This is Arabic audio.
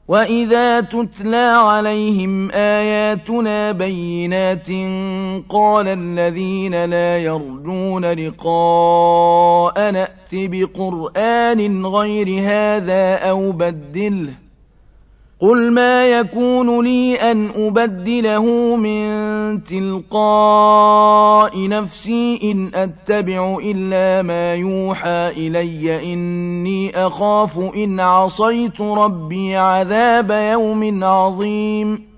وَإِذَا تُتْلَىٰ عَلَيْهِمْ آيَاتُنَا بَيِّنَاتٍ قَالَ الَّذِينَ لَا يَرْجُونَ لِقَاءَنَا ائْتِ بِقُرْآنٍ غَيْرِ هَٰذَا أَوْ بَدِّلْهُ ۚ قُلْ مَا يَكُونُ لِي أَنْ أُبَدِّلَهُ مِن تِلْقَاءِ نَفْسِي إِنْ أَتَّبِعُ إِلَّا مَا يُوحَىٰ إِلَيَّ إِنِّي أَخَافُ إِنْ عَصَيْتُ رَبِّي عَذَابَ يَوْمٍ عَظِيمٍ